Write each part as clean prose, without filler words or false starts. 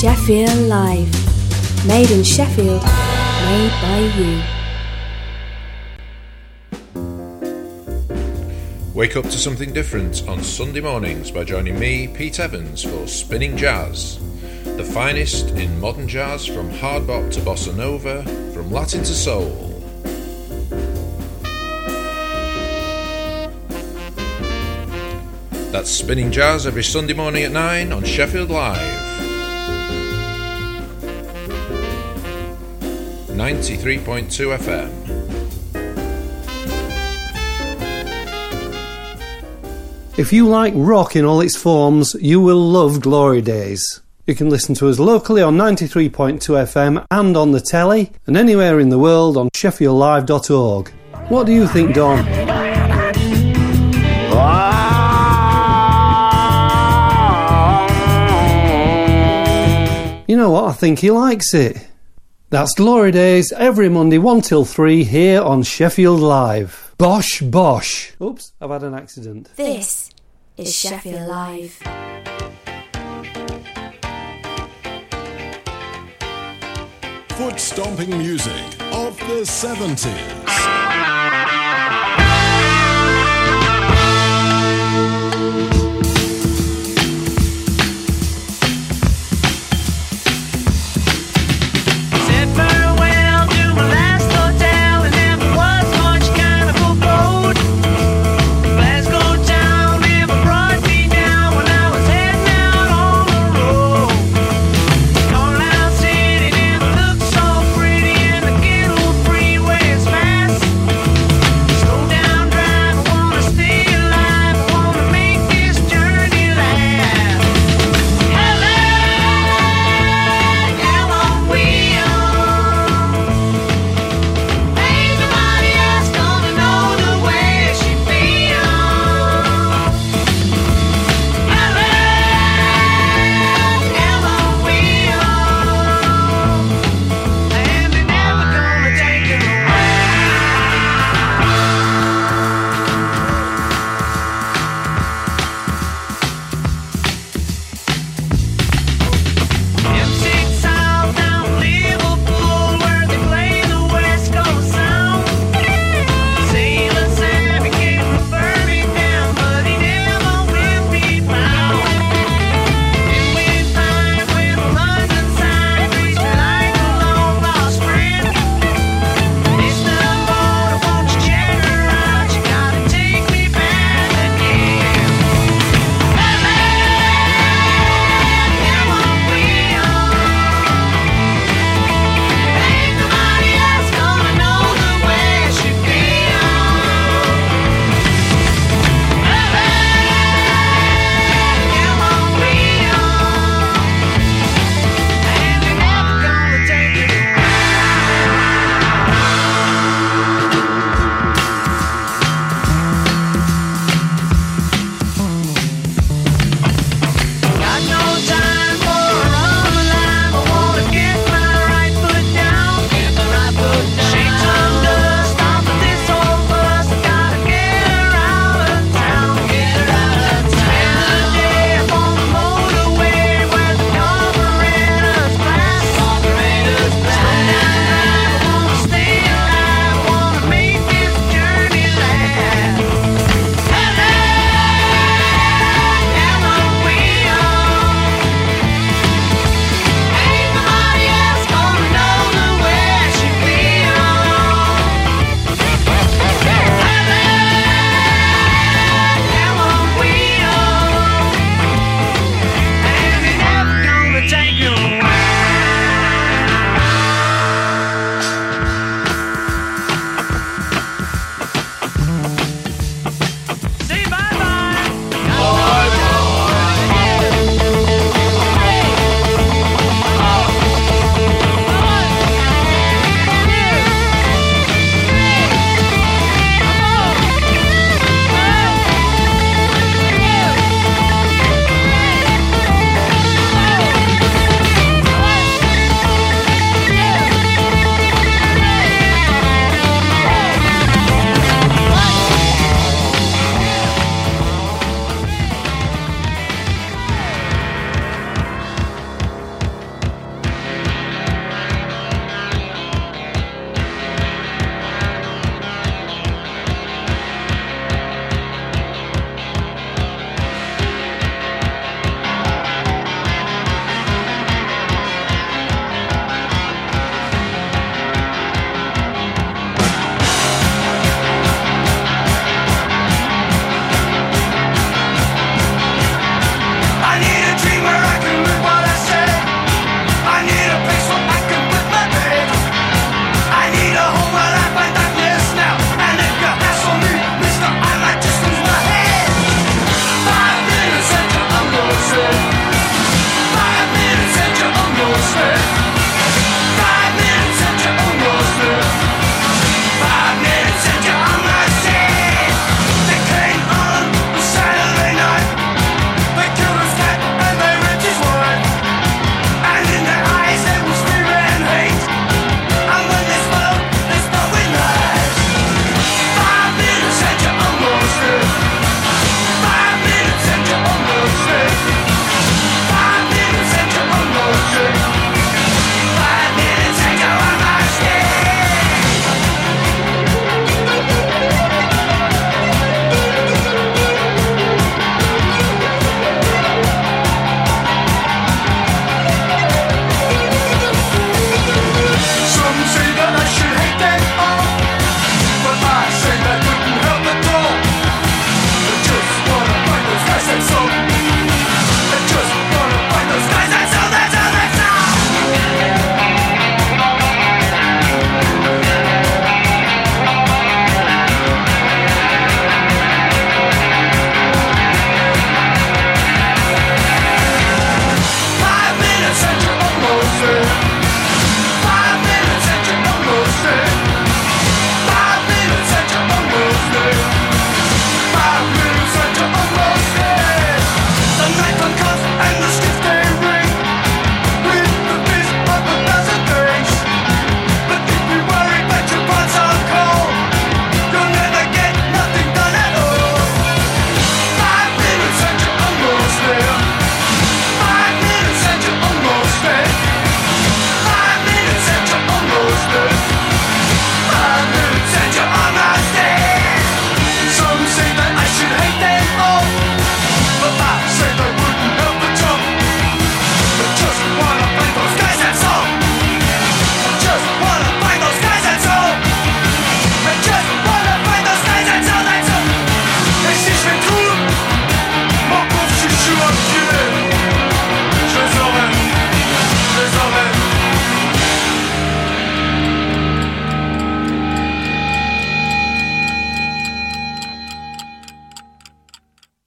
Sheffield Live. Made in Sheffield, made by you. Wake up to something different on Sunday mornings by joining me, Pete Evans, for Spinning Jazz. The finest in modern jazz, from hard bop to bossa nova, from Latin to soul. That's Spinning Jazz every Sunday morning at 9 on Sheffield Live. 93.2 FM. If you like rock in all its forms, you will love Glory Days. You can listen to us locally on 93.2 FM and on the telly, and anywhere in the world on sheffieldlive.org. What do you think, Don? You know what? I think he likes it. That's Glory Days every Monday 1 till 3 here on Sheffield Live. Bosh, bosh. Oops, I've had an accident. This is Sheffield Live. Foot-stomping music of the 70s. Fast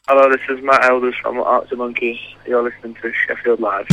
Hello, this is Matt Elders from Arctic Monkeys. You're listening to Sheffield Live.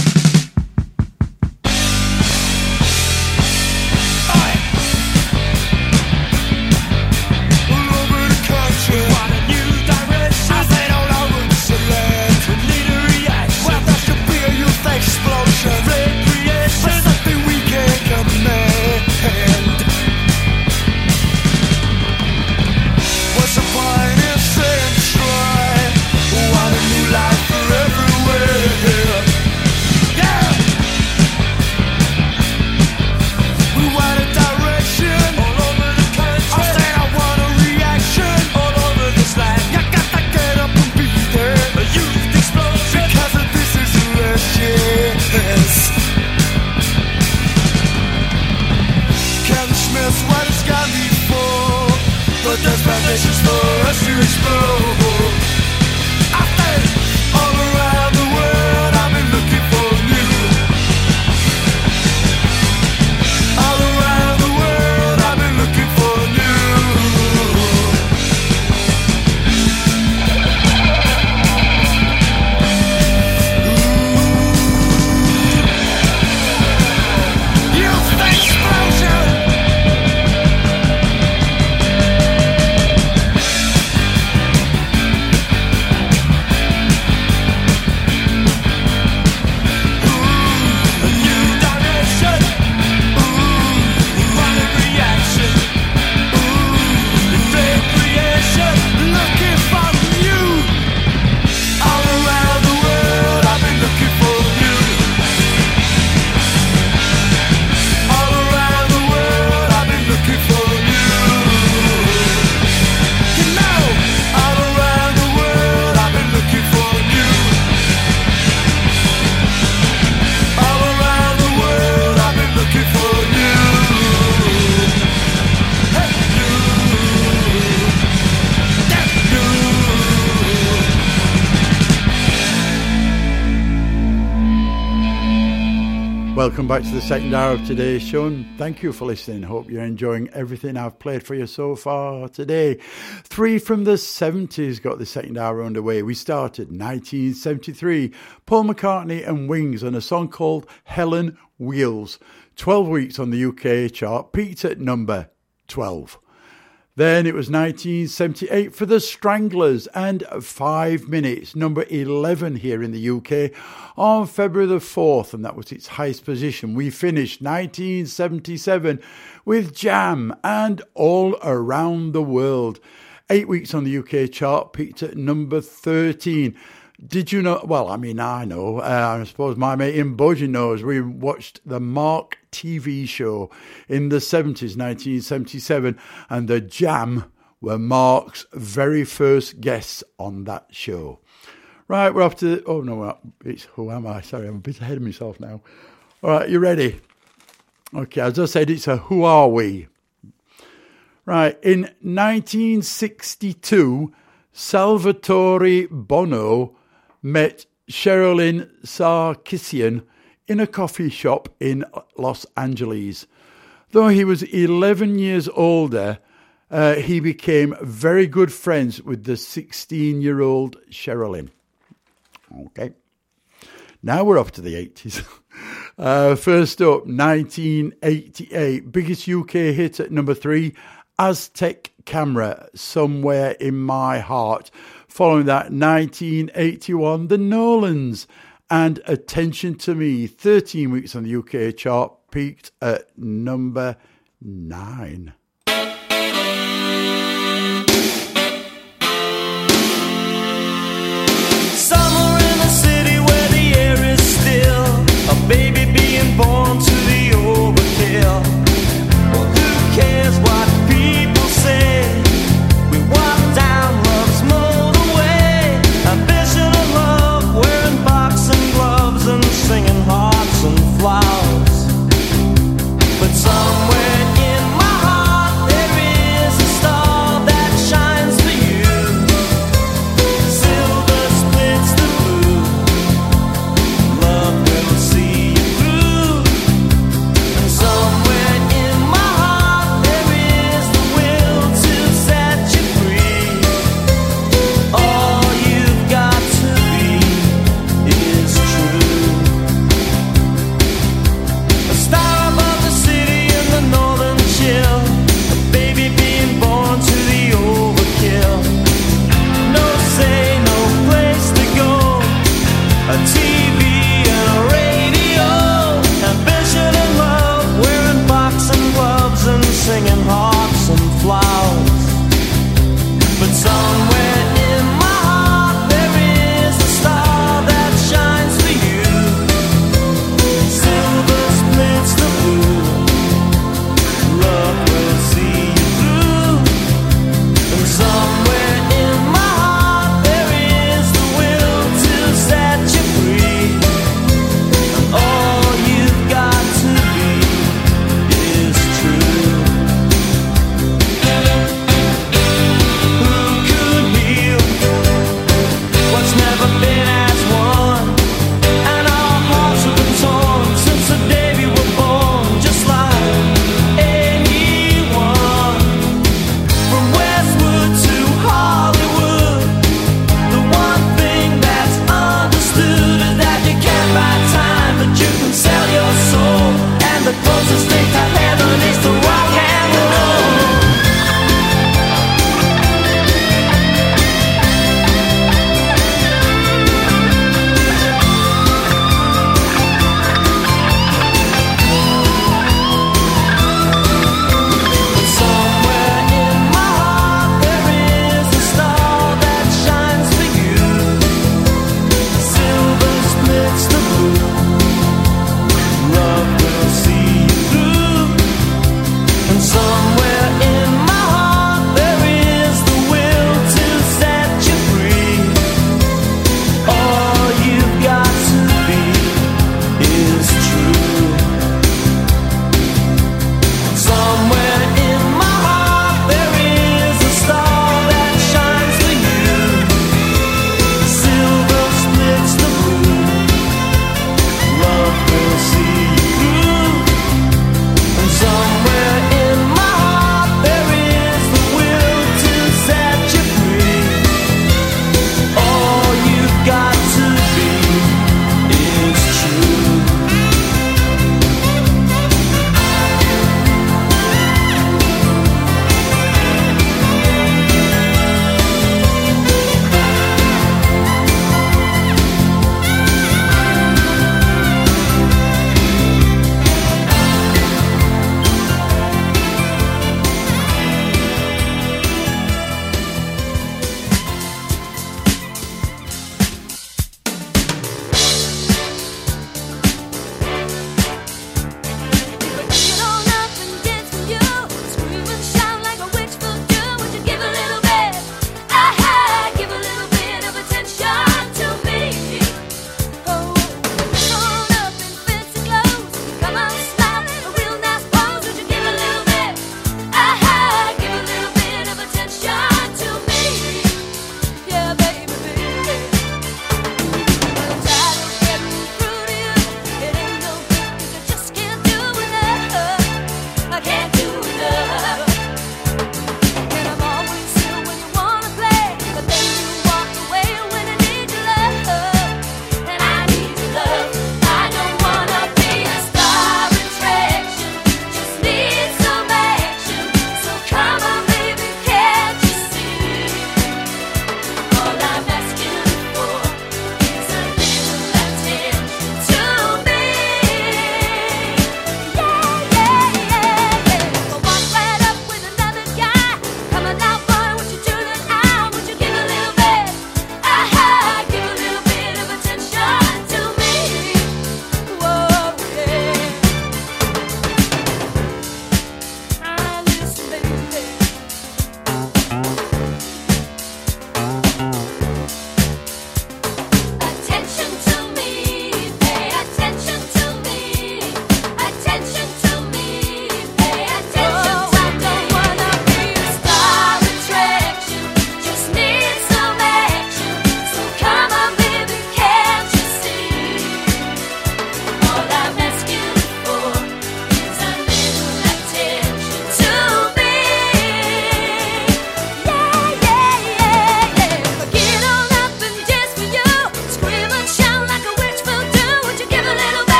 Welcome back to the second hour of today's show, and thank you for listening. Hope you're enjoying everything I've played for you so far today. 3 from the 70s got the second hour underway. We started 1973, Paul McCartney and Wings on a song called Helen Wheels. 12 weeks on the UK chart, peaked at number 12. Then it was 1978 for the Stranglers and 5 minutes, number 11 here in the UK on February the 4th, and that was its highest position. We finished 1977 with Jam and All Around the World. 8 weeks on the UK chart, peaked at number 13. Did you know? Well, I mean, I know. I suppose my mate in Budgie knows. We watched the Mark TV show in the 70s, 1977, and the Jam were Mark's very first guests on that show. Right, we're up to... Oh, no, it's Who Am I? Sorry, I'm a bit ahead of myself now. All right, you ready? Okay, as I said, it's a Who Are We? Right, in 1962, Salvatore Bono met Sherilyn Sarkisian in a coffee shop in Los Angeles. Though he was 11 years older, he became very good friends with the 16-year-old Sherilyn. Okay. Now we're up to the 80s. First up, 1988. Biggest UK hit at number 3, Aztec Camera, Somewhere in My Heart. Following that, 1981, The Nolans and Attention to Me, 13 weeks on the UK chart, peaked at number 9. Somewhere in the city where the air is still, a baby being born to the overkill. Well, who cares what people say? We walk down love's motorway, ambition and love, wearing boxing gloves and singing hearts and flowers. But somewhere in my heart there is a star that shines for you. Silver splits the blue, love will see you through. And somewhere in my heart there is the will to set you free. All you've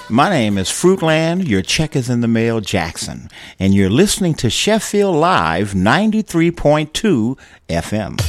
My name is Fruitland, your check is in the mail, Jackson, and you're listening to Sheffield Live 93.2 FM.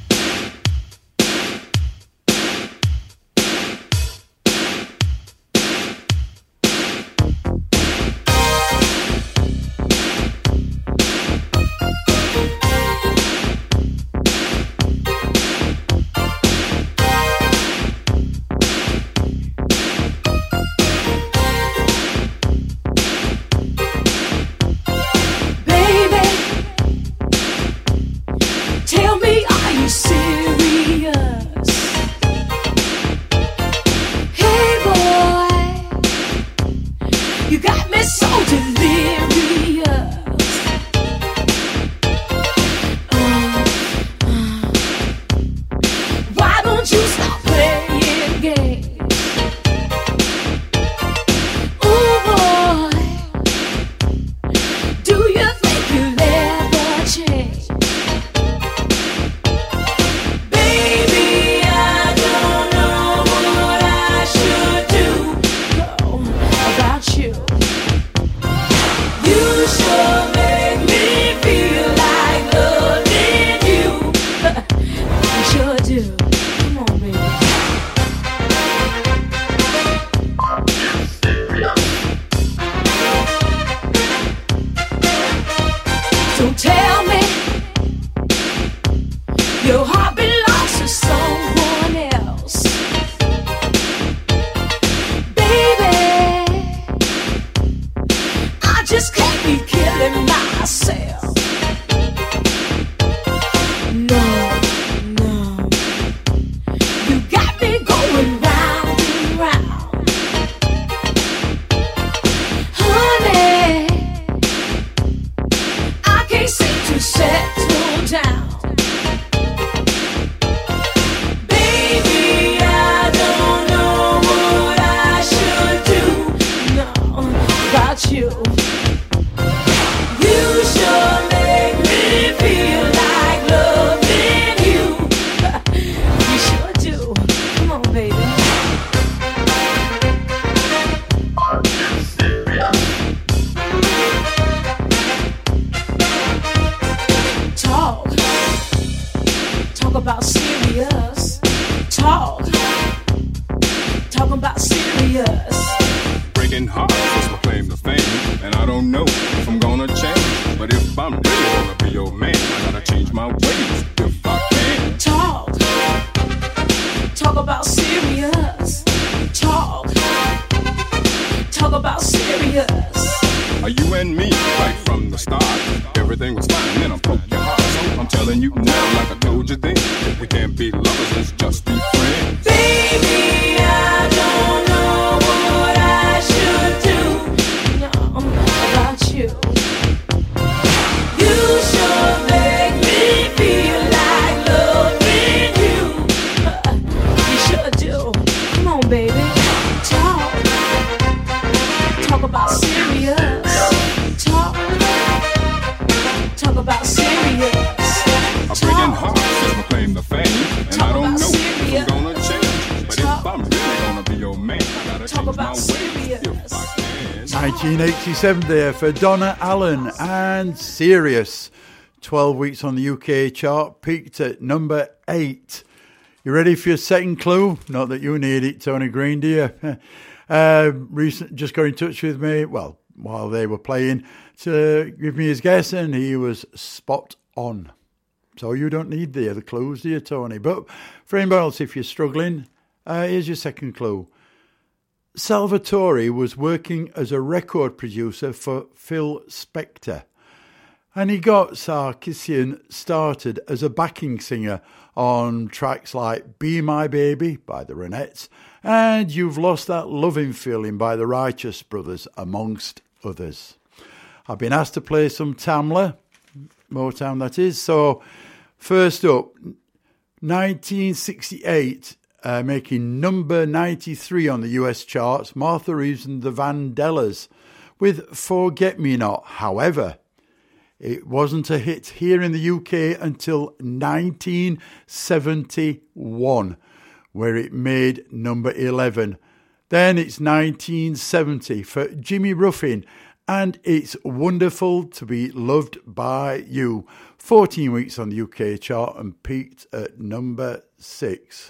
Claim the fame, and I don't know if I'm gonna change. But if I'm really gonna be your man, I gotta change my ways. 1987 there for Donna Allen and Serious. 12 weeks on the UK chart, peaked at number 8. You ready for your second clue? Not that you need it, Tony Green, do you? Just got in touch with me, well, while they were playing, to give me his guess, and he was spot on. So you don't need the other clues, do you, Tony? But for anybody else, if you're struggling, here's your second clue. Salvatore was working as a record producer for Phil Spector, and he got Sarkisian started as a backing singer on tracks like Be My Baby by the Ronettes and You've Lost That Loving Feeling by the Righteous Brothers, amongst others. I've been asked to play some Tamla, Motown that is. So first up, 1968, making number 93 on the US charts, Martha Reeves and the Vandellas with Forget Me Not. However, it wasn't a hit here in the UK until 1971, where it made number 11. Then it's 1970 for Jimmy Ruffin, and it's Wonderful to Be Loved by You. 14 weeks on the UK chart and peaked at number 6.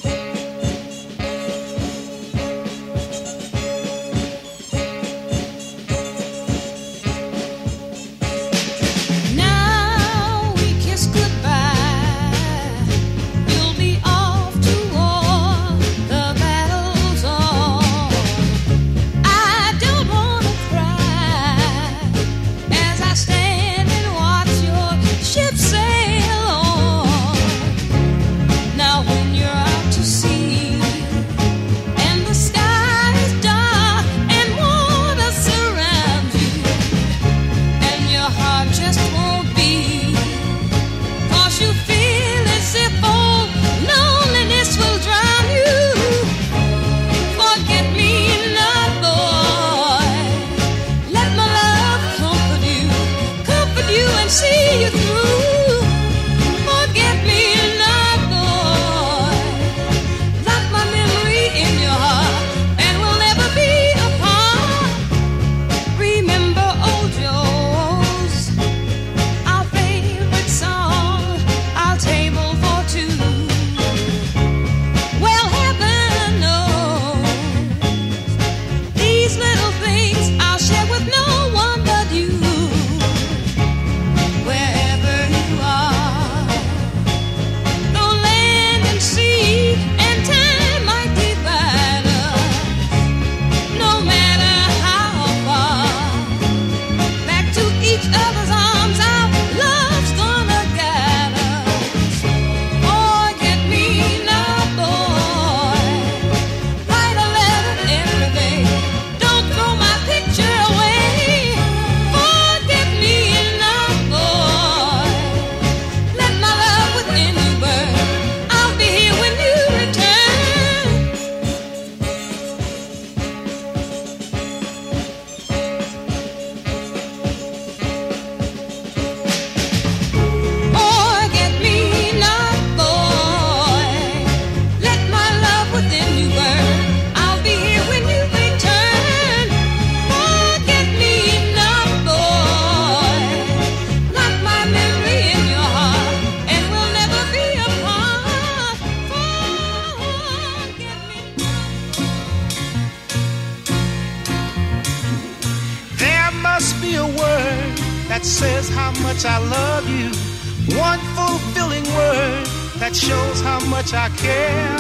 that says how much I love you. One fulfilling word that shows how much I care.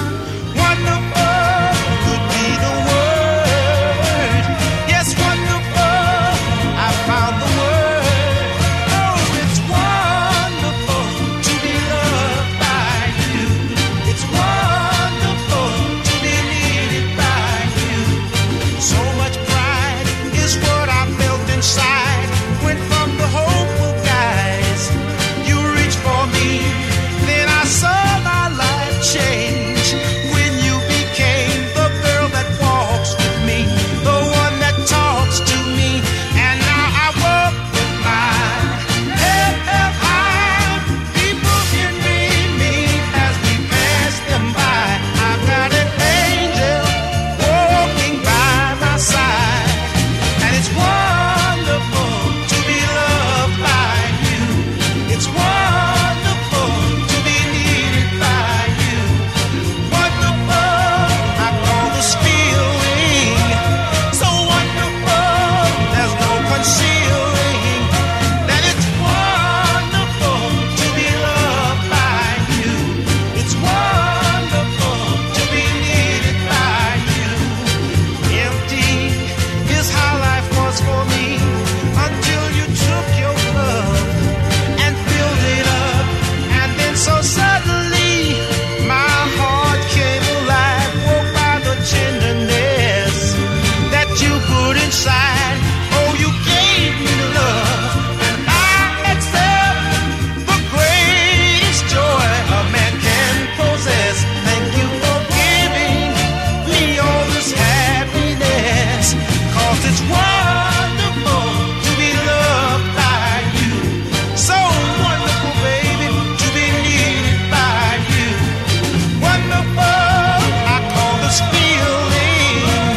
Wonderful could be the word. Yes, wonderful, I found the word. Oh, it's wonderful to be loved by you. It's wonderful to be needed by you. So much pride is what I felt inside when from the hopeful guys you reached for me. Then I saw my life change when you became the girl that walks with me, the one that talks to me. And now I walk with my head held high. People envy me as we pass them by. I've got an angel walking by my side, and it's wonderful to be loved by you. It's wonderful to be needed by you. Wonderful, I call this feeling so wonderful. There's no concealing that it's wonderful to be loved by you. It's wonderful to be needed by you. Empty is how life was for me until you took your love and filled it up. And then so suddenly my heart came alive, woke by the tenderness that you put inside. Oh, you gave me love, and I accept the greatest joy a man can possess. Thank you for giving me all this happiness, 'cause it's wonderful to be loved by you. So wonderful, baby, to be needed by you. Wonderful, I call this feeling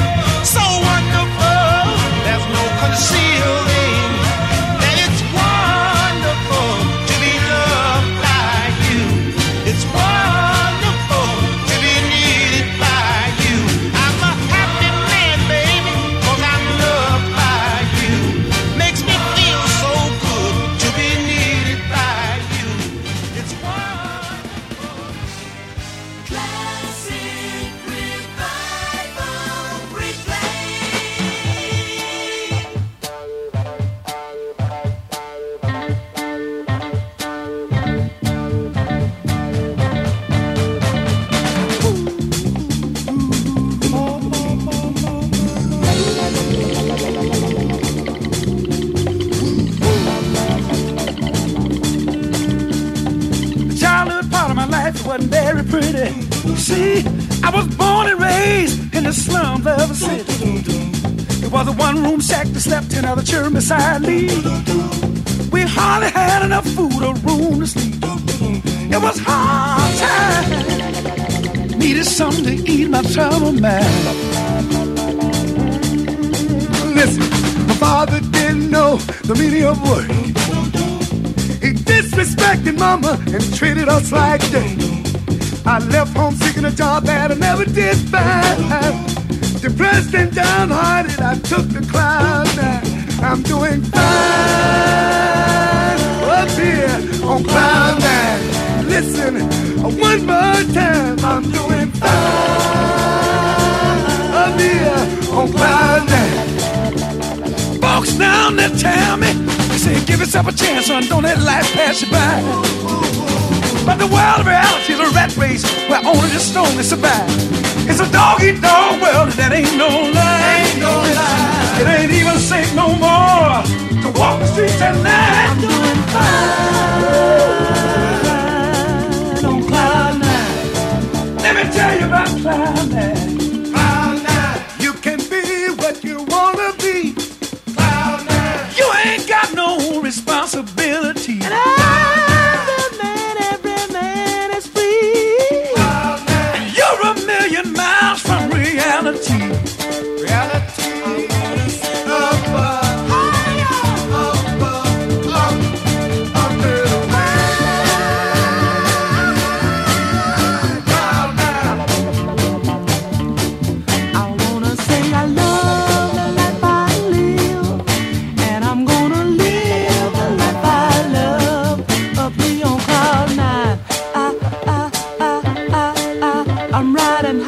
see, I was born and raised in the slums of the city. It was a one-room shack that slept 10 other children beside me. We hardly had enough food or room to sleep. It was hard time. Needed something to ease my troubled mind. Listen, my father didn't know the meaning of work. He disrespected mama and treated us like dirt. I left home seeking a job that I never did find. Depressed and downhearted, I took the cloud nine. I'm doing fine up here on cloud nine. Listen, one more time, I'm doing fine up here on cloud nine. Folks down there tell me, they say give yourself a chance, son, don't let life pass you by. But the world of reality is a rat race where only the strong survive. It's a dog-eat-dog world that ain't no lie. Ain't no lie. It ain't even safe no more to walk the streets at night. I'm doing fine on cloud nine. Let me tell you about cloud nine. Cloud nine. You can be what you wanna be. Cloud nine. You ain't got no responsibility. And every man is free. Cloud nine. And you're a million miles from reality. Reality. I'm riding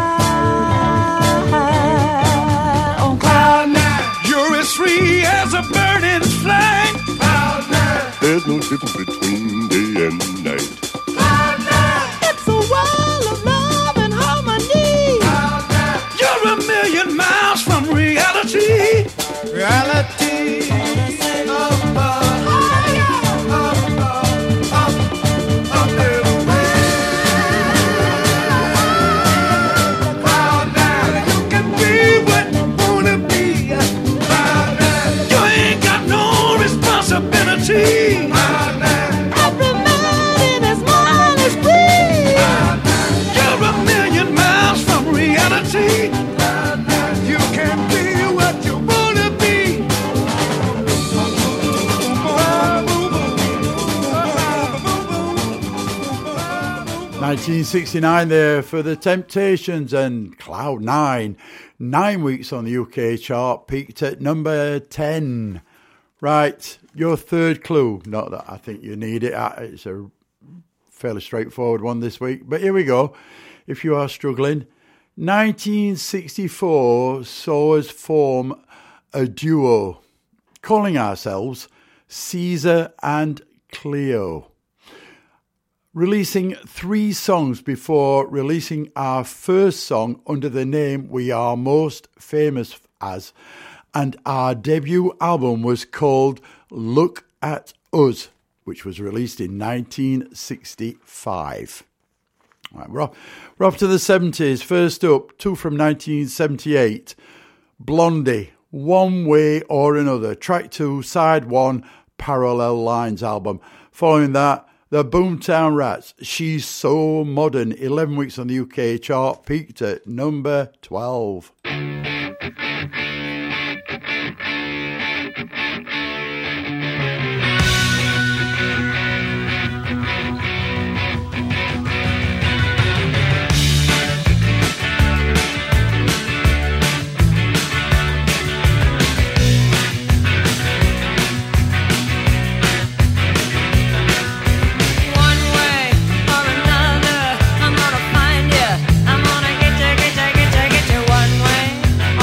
high on cloud nine. You're as free as a bird in flight. Cloud nine. There's no difference between day and night. Cloud nine. It's a world of love and harmony. Cloud nine. You're a million miles from reality. Reality. Every man in his mind is free. You're a million miles from reality. You can be what you wanna be. 1969 there for The Temptations and Cloud Nine. 9 weeks on the UK chart, peaked at number 10. Right, your third clue. Not that I think you need it. It's a fairly straightforward one this week. But here we go. If you are struggling. 1964 saw us form a duo, calling ourselves Caesar and Cleo. Releasing 3 songs before releasing our first song under the name we are most famous as. And our debut album was called Look at Us, which was released in 1965. Right, we're off to the 70s. First up, 2 from 1978. Blondie, One Way or Another. Track 2, side 1, Parallel Lines album. Following that, the Boomtown Rats, She's So Modern. 11 weeks on the UK chart, peaked at number 12. Get you one way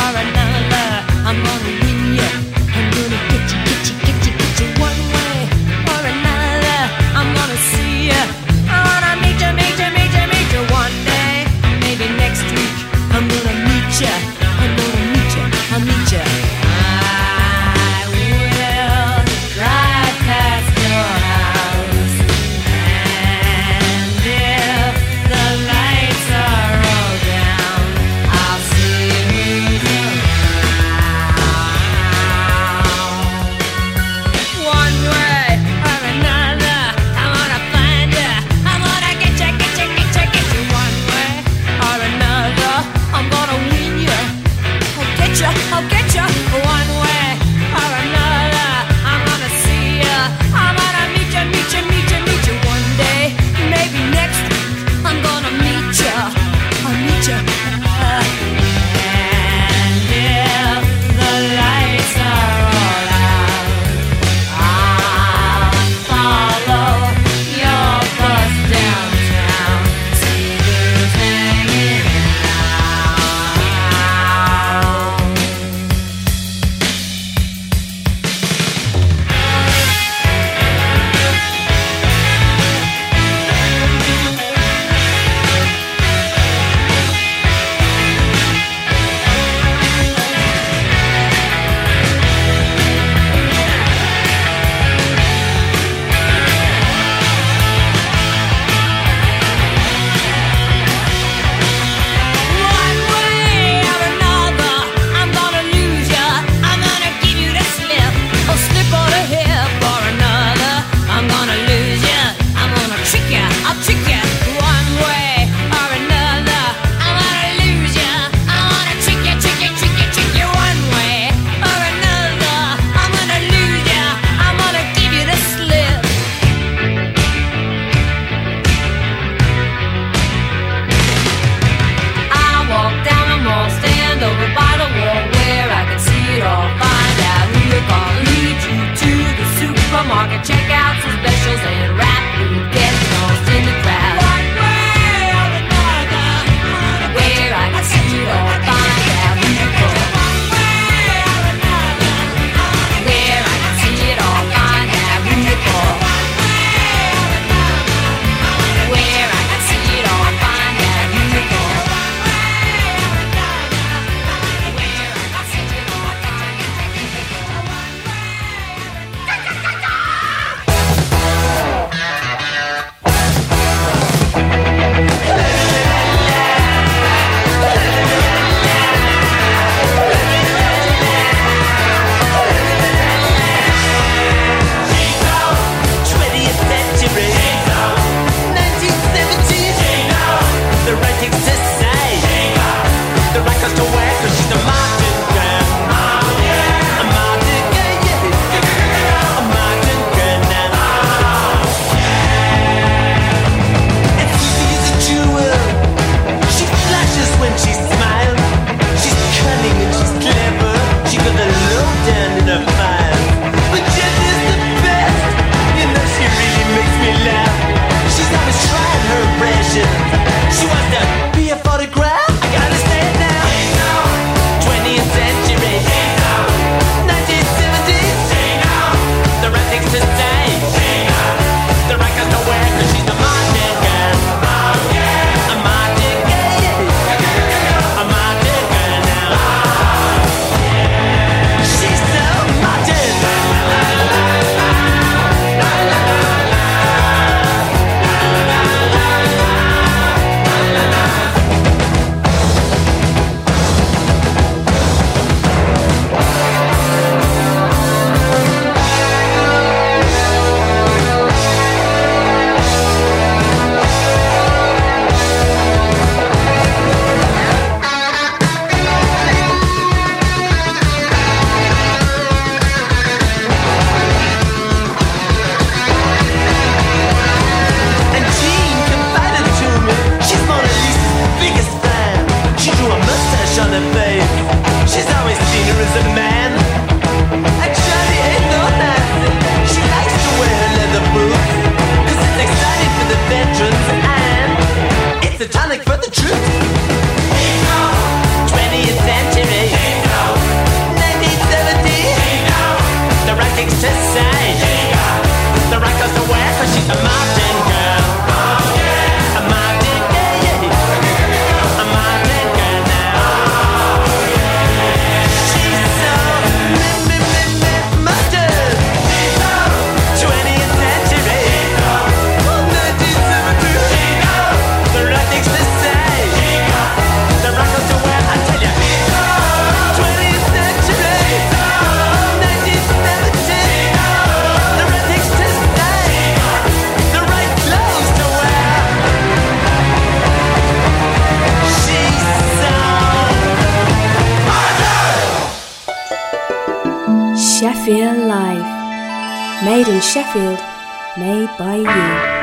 Made in Sheffield, made by you.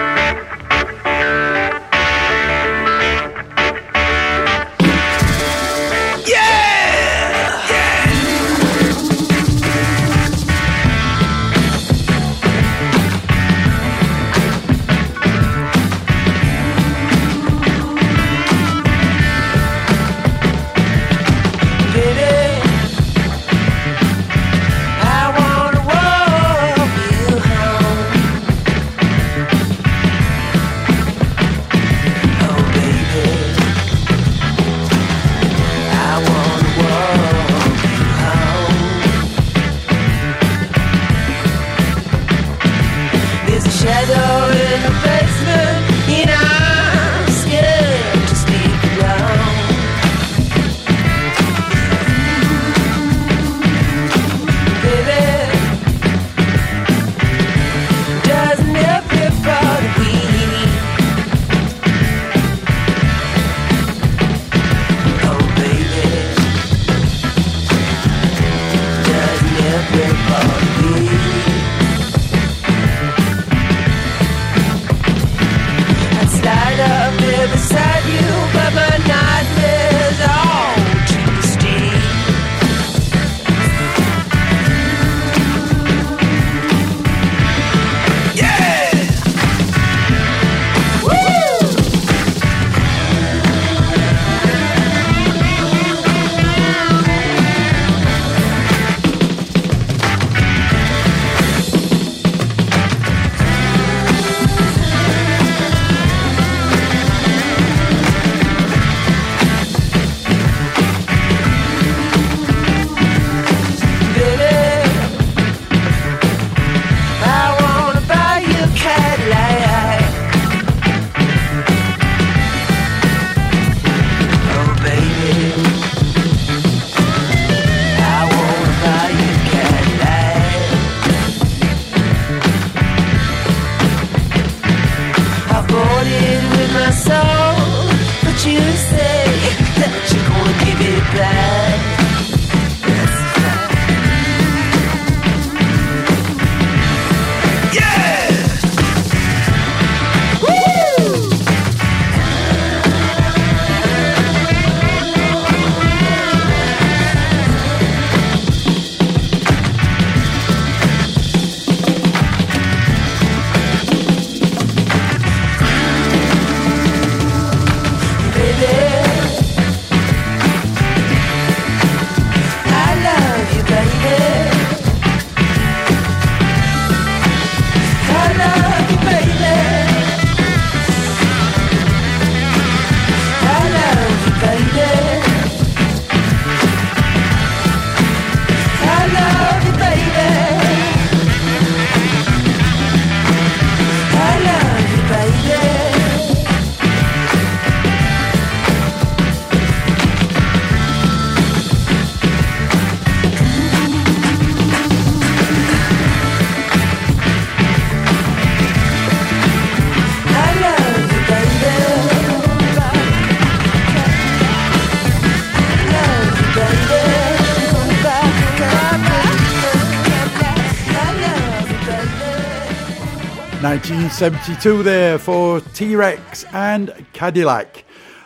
...1972 there for T-Rex and Cadillac,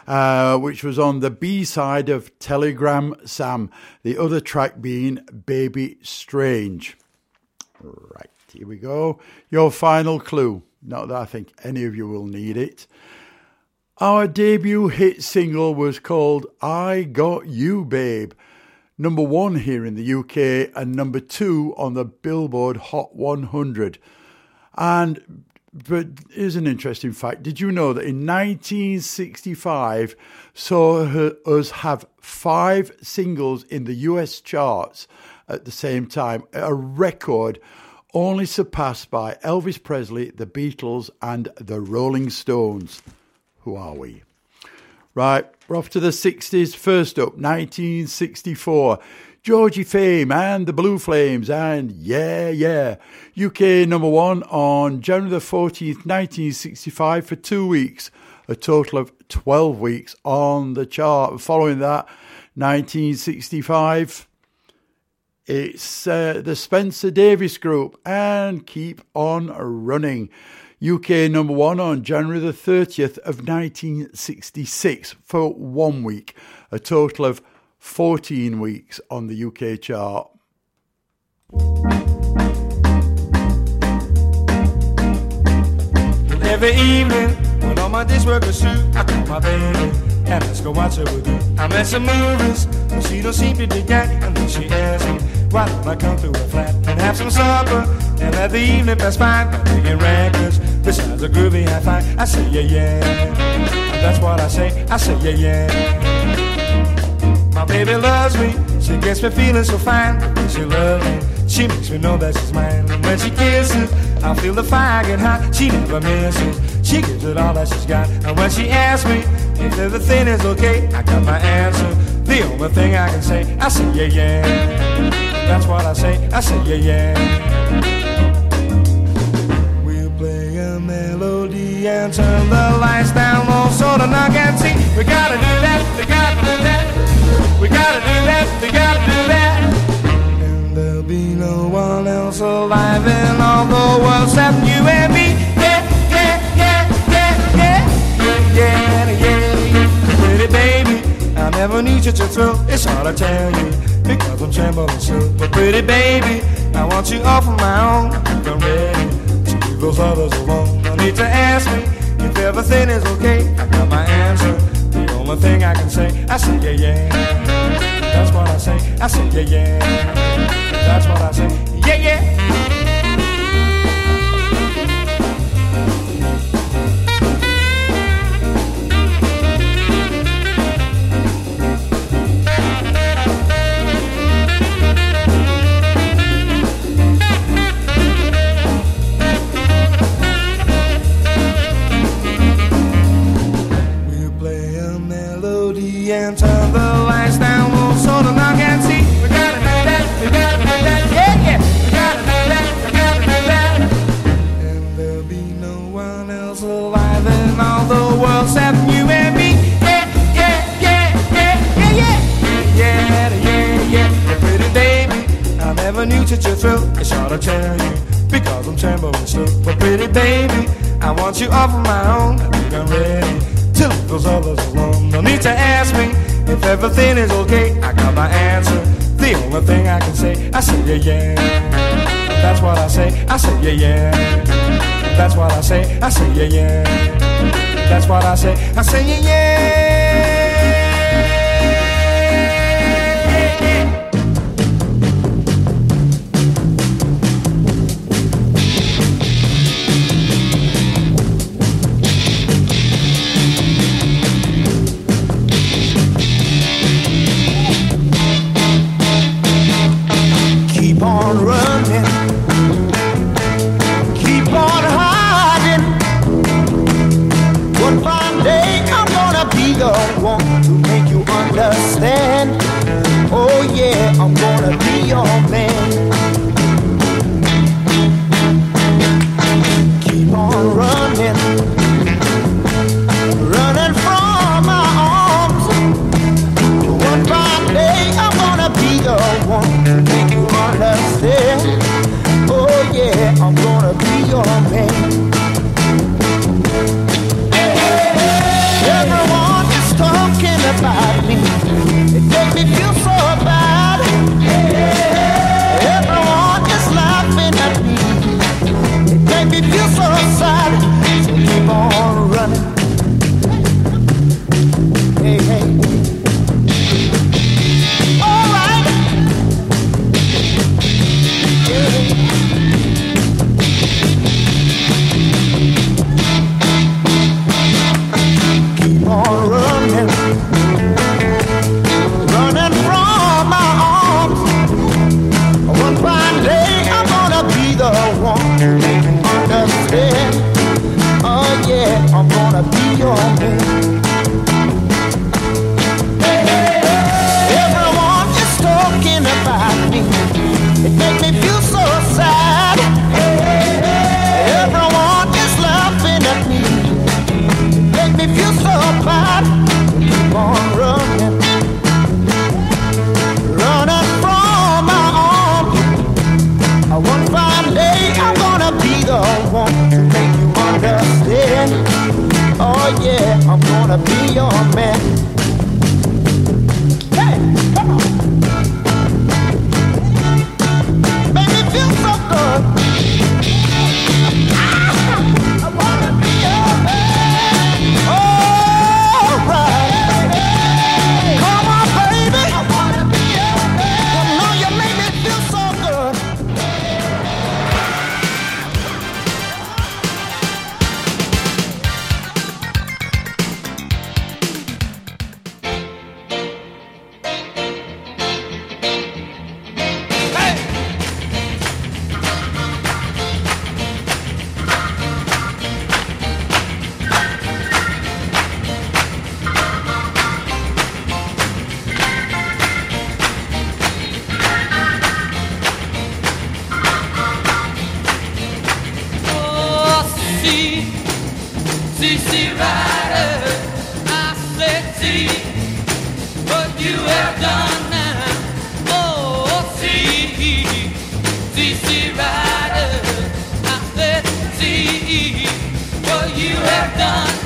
which was on the B-side of Telegram Sam, the other track being Baby Strange. Right, here we go. Your final clue. Not that I think any of you will need it. Our debut hit single was called I Got You Babe. Number 1 here in the UK and number 2 on the Billboard Hot 100. But here's an interesting fact. Did you know that in 1965 saw us have 5 singles in the US charts at the same time, a record only surpassed by Elvis Presley, the Beatles and the Rolling Stones. Who are we? Right, we're off to the 60s. First up, 1964. Georgie Fame and the Blue Flames and Yeah Yeah. UK number 1 on January the 14th, 1965 for 2 weeks. A total of 12 weeks on the chart. Following that, 1965, It's the Spencer Davis Group and Keep On Running. UK number 1 on January the 30th of 1966 for 1 week. A total of 14 weeks on the UK chart. Every evening, when all my days work are through, I call my baby and let's go watch her with you. I'm at some movies, but she don't seem to dig that. And then she asks me, why don't I come to her flat and have some supper and let the evening pass by by making records besides a groovy high five. I say yeah, yeah, and that's what I say yeah, yeah. My baby loves me, she gets me feeling so fine. When she loves me, she makes me know that she's mine. And when she kisses, I feel the fire get hot. She never misses, she gives it all that she's got. And when she asks me if everything is okay, I got my answer. The only thing I can say yeah, yeah. That's what I say yeah, yeah. We'll play a melody and turn the lights down low so the knock and see. We gotta do that, we gotta do that. We gotta do that, we gotta do that. And there'll be no one else alive in all the world except you and me. Yeah, yeah, yeah, yeah, yeah, yeah, yeah, yeah. Pretty baby, I never need you to thrill. It's hard to tell you because I'm trembling still. But pretty baby, I want you all for my own. I'm ready to leave those others alone. No need to ask me if everything is okay. I got my answer. The only thing I can say yeah, yeah. That's what I say yeah, yeah. That's what I say, yeah, yeah. And turn the lights down low so the knock and see. We gotta do that, we gotta do that, yeah, yeah. We gotta do that, we gotta do that. And there'll be no one else alive in all the world except you and me. Yeah, yeah, yeah, yeah, yeah, yeah. Yeah, yeah, yeah. Pretty baby, I never knew such a thrill. It's hard to tell you because I'm trembling still. But pretty baby, I want you all for my own. I think I'm ready to leave those others alone. No need to ask me if everything is okay. I got my answer. The only thing I can say yeah, yeah. That's what I say yeah, yeah. That's what I say yeah, yeah. That's what I say yeah, yeah. Keep on running, keep on hiding. One fine day I'm gonna be the one to make you understand. Oh yeah, I'm gonna be your man. Keep on running, running from my arms. One fine day I'm gonna be the one to make you understand. Oh yeah, I'm gonna be your man. Everyone is talking about me. It makes me feel so bad. Everyone is laughing at me. It makes me feel so sad. So keep on running. Hey, hey. All right. Keep on running, running from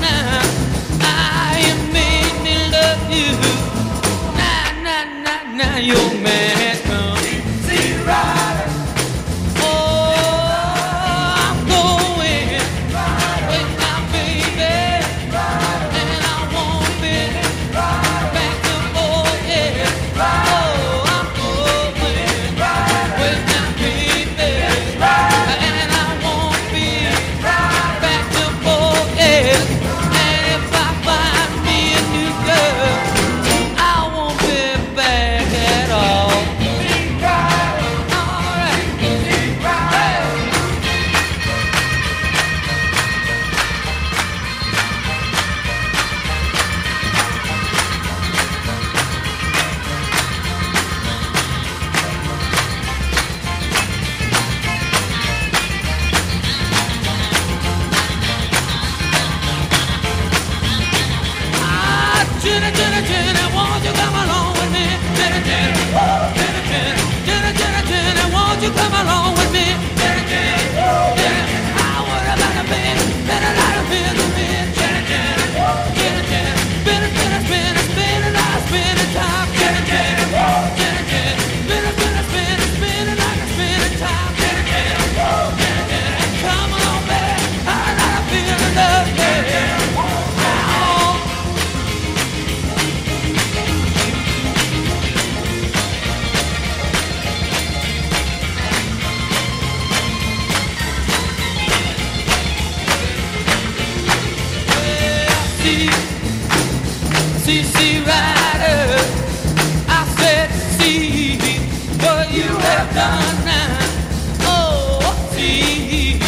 CC Rider, I said, see what you have done now. Oh, see,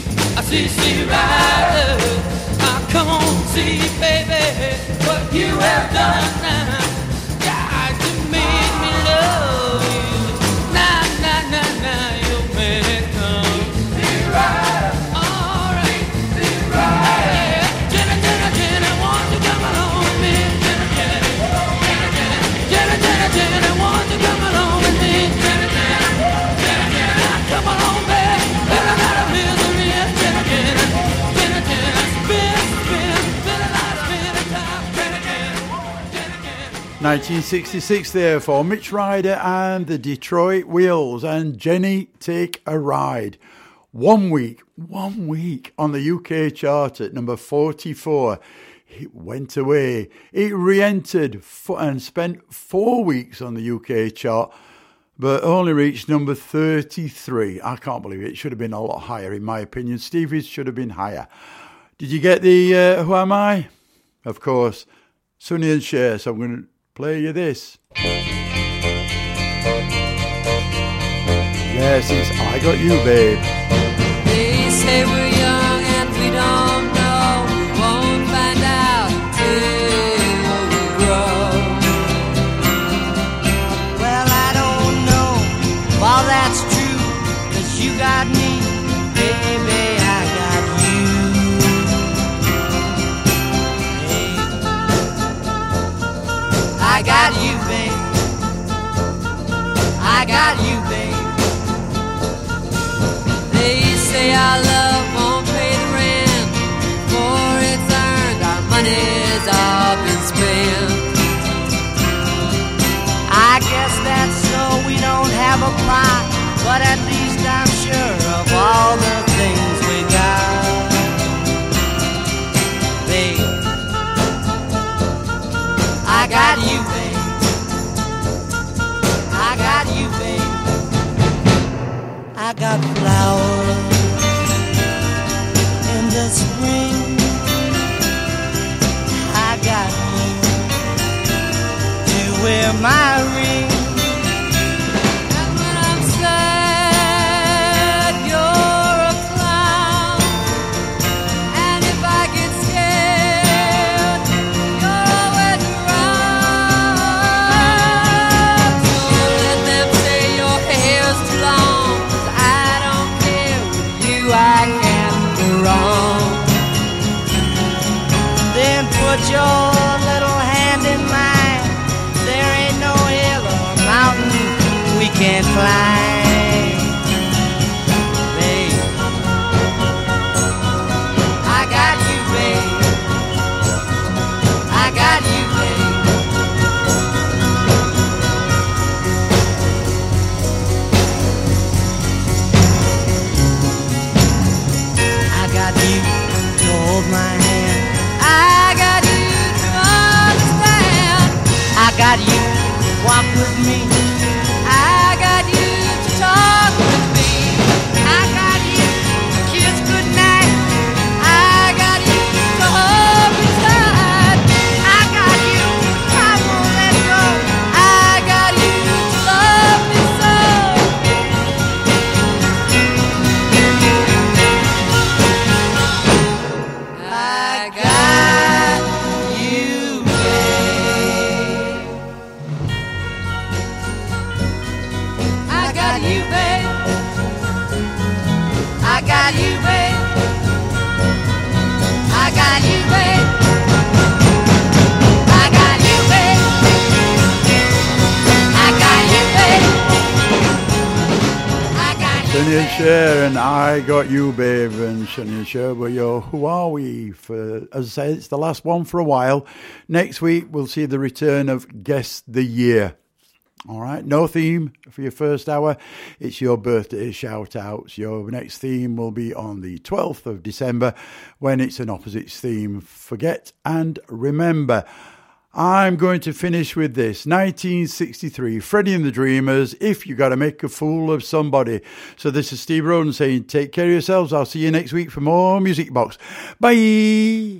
CC Rider, come on, see, baby, what you have done now. God, you made me love you. Nah, nah, nah, nah, you made it come. CC Rider, all right, CC Rider. Jenna, Jenna, Jenna, won't you come along with me? Jenna, Jenna, Jenna, Jenna, Jenna, won't you come along with me? Jenna, Jenna, Jenna, Jenna, come along, baby. Been a lot of misery, Jenna, Jenna, Jenna, Jenna, been a lot of time, Jenna, Jenna. 1966 there for Mitch Ryder and the Detroit Wheels and Jenny Take a Ride. 1 week on the UK chart at number 44. It went away. It re-entered and spent 4 weeks on the UK chart, but only reached number 33. I can't believe it. It should have been a lot higher, in my opinion. Stevie's should have been higher. Did you get the Who Am I? Of course, Sonny and Cher. So I'm going to play you this. Yes, it's I Got You, Babe. They say we're young and we don't know. We won't find out till we grow. Well, I don't know if all that's true, 'cause you got me, baby, I got you. I got you, babe. I got you, babe. They say our love won't pay the rent, for it's earned, our money's all been spent. I guess that's so we don't have a plot, but at least I'm sure of all the things we got. Babe, I got you, babe. I got you, babe. I got flowers in the spring. I got you to wear my ring. And when I'm sad, you're a clown. And if I get scared, you're always around. So let them say your hair's too long, 'cause I don't care. With you I can't go wrong. Then put your little hand in mine. There ain't no hill walk with me. I got you to talk with me. I got you to kiss goodnight. I got you to hold me tight. I got you to come on, let's go. I got you to love me so. I got you, babe. I got you, babe. I got you, babe. I got you, babe. I got you, babe. I got you, babe. I got you. Sonny and Cher and I Got You, Babe, and Sonny and Cher were your Who Are We? For, as I say, it's the last one for a while. Next week, we'll see the return of Guess the Year. All right, no theme for your first hour. It's your birthday shout-outs. Your next theme will be on the 12th of December when it's an opposites theme. Forget and remember. I'm going to finish with this. 1963, Freddie and the Dreamers, If You Gotta Make a Fool of Somebody. So this is Steve Roden saying, take care of yourselves. I'll see you next week for more Music Box. Bye!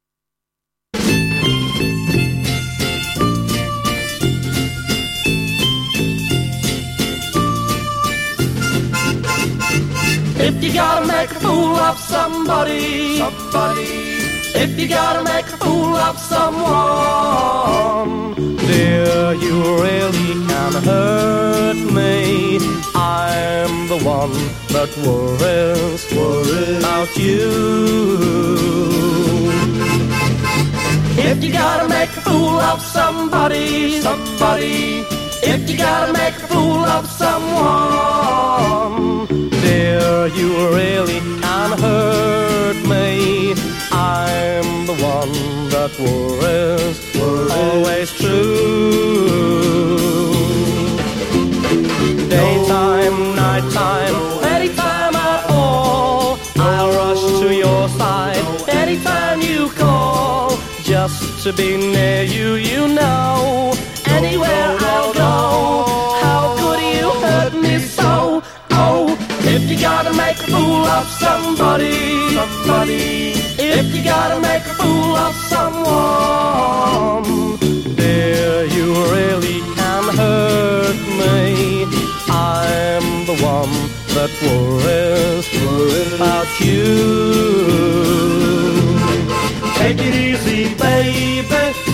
If you gotta make a fool of somebody, if you gotta make a fool of someone, dear, you really can hurt me. I'm the one that worries about you. If you gotta make a fool of somebody, if you gotta make a fool of someone, dear, you really can hurt me. I'm the one that worries, always true. Daytime, nighttime, anytime at all, I'll rush to your side anytime you call. Just to be near you, you know, anywhere I'll go. How could you hurt me so? Oh, if you gotta make a fool of somebody, if you gotta make a fool of someone, dear, you really can hurt me. I'm the one that worries about you. Take it easy, baby.